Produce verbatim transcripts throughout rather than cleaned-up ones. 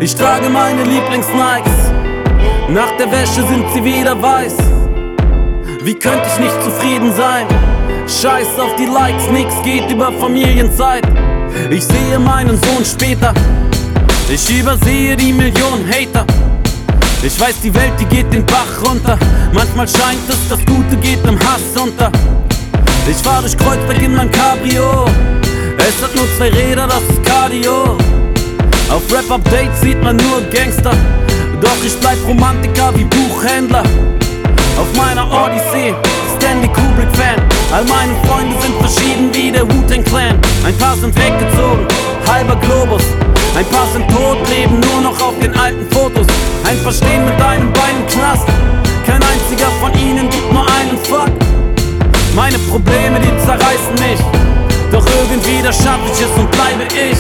Ich trage meine Lieblings-Nikes, nach der Wäsche sind sie wieder weiß. Wie könnte ich nicht zufrieden sein? Scheiß auf die Likes, nix geht über Familienzeit. Ich sehe meinen Sohn später, ich übersehe die Millionen Hater. Ich weiß, die Welt, die geht den Bach runter. Manchmal scheint es, das Gute geht im Hass unter. Ich fahr durch Kreuzberg in mein Cabrio, es hat nur zwei Räder, das ist Cardio. Auf Rap-Updates sieht man nur Gangster, doch ich bleib Romantiker wie Buchhändler. Auf meiner Odyssee, Stanley Kubrick-Fan. All meine Freunde sind verschieden wie der Wu-Tang Clan. Ein paar sind weggezogen, halber Globus. Ein paar sind tot, leben nur noch auf den alten Fotos. Ein paar stehen mit einem Bein im Knast, kein einziger von ihnen gibt nur einen Fuck. Meine Probleme, die zerreißen mich, doch irgendwie da schaff ich es und bleibe ich.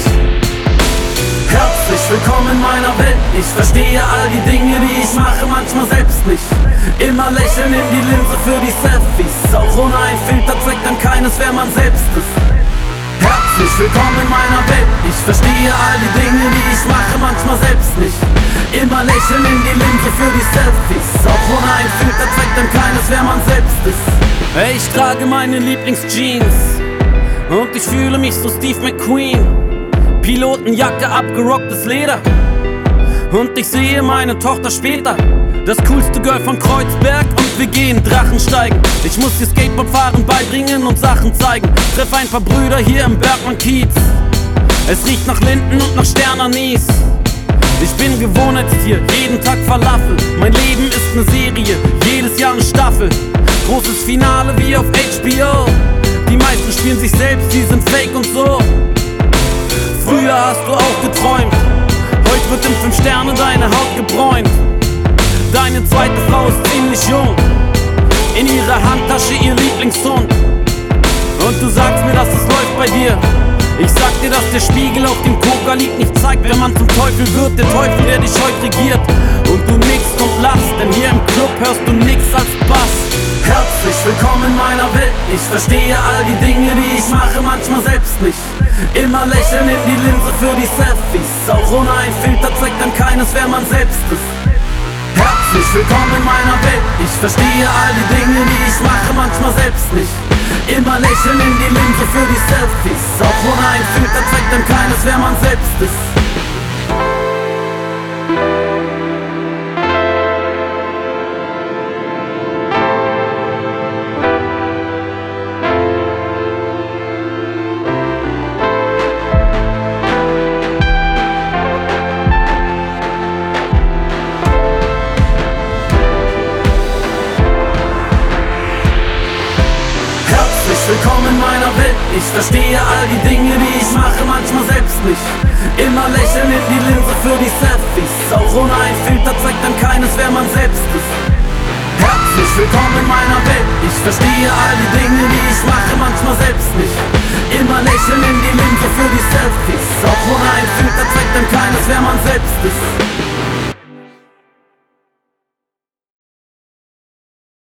Herzlich willkommen in meiner Welt. Ich verstehe all die Dinge, die ich mache, manchmal selbst nicht. Immer lächeln in die Linse für die Selfies. Auch ohne ein Filter zeigt dann keines, wer man selbst ist. Herzlich willkommen in meiner Welt. Ich verstehe all die Dinge, die ich mache, manchmal selbst nicht. Immer lächeln in die Linse für die Selfies. Auch ohne ein Filter zeigt dann keines, wer man selbst ist. Hey, ich trage meine Lieblings-Jeans und ich fühle mich so Steve McQueen. Pilotenjacke, abgerocktes Leder, und ich sehe meine Tochter später. Das coolste Girl von Kreuzberg und wir gehen Drachen steigen. Ich muss ihr Skateboardfahren beibringen und Sachen zeigen. Treff ein paar Brüder hier im Bergmann-Kiez. Es riecht nach Linden und nach Sternanis. Ich bin Gewohnheitstier, jeden Tag Falafel. Mein Leben ist ne Serie, jedes Jahr ne Staffel. Großes Finale wie auf H B O. Die meisten spielen sich selbst, die sind fake und so. Früher hast du auch geträumt, heute wird im fünf Sterne deine Haut gebräunt. Deine zweite Frau ist ziemlich jung, in ihrer Handtasche ihr Lieblingshund. Und du sagst mir, dass es läuft bei dir. Ich sag dir, dass der Spiegel auf dem Coca-Lied nicht zeigt, wer man zum Teufel wird, der Teufel, der dich heute regiert. Und du nickst und lachst, denn hier im Club hörst du nix als Bass. Herzlich willkommen in meiner Welt. Ich verstehe all die Dinge, die ich mache, manchmal selbst nicht. Immer lächeln in die Linse für die Selfies. Auch ohne ein Filter zeigt dann keines, wer man selbst ist. Herzlich willkommen in meiner Welt. Ich verstehe all die Dinge, die ich mache, manchmal selbst nicht. Immer lächeln in die Linse für die Selfies. Auch ohne ein Filter zeigt dann keines, wer man selbst ist. Willkommen in meiner Welt. Ich verstehe all die Dinge, die ich mache, manchmal selbst nicht. Immer lächeln in die Linse für die Selfies. Auch ohne ein Filter zeigt dann keines, wer man selbst ist. Herzlich willkommen in meiner Welt. Ich verstehe all die Dinge, die ich mache, manchmal selbst nicht. Immer lächeln in die Linse für die Selfies. Auch ohne ein Filter zeigt dann keines, wer man selbst ist.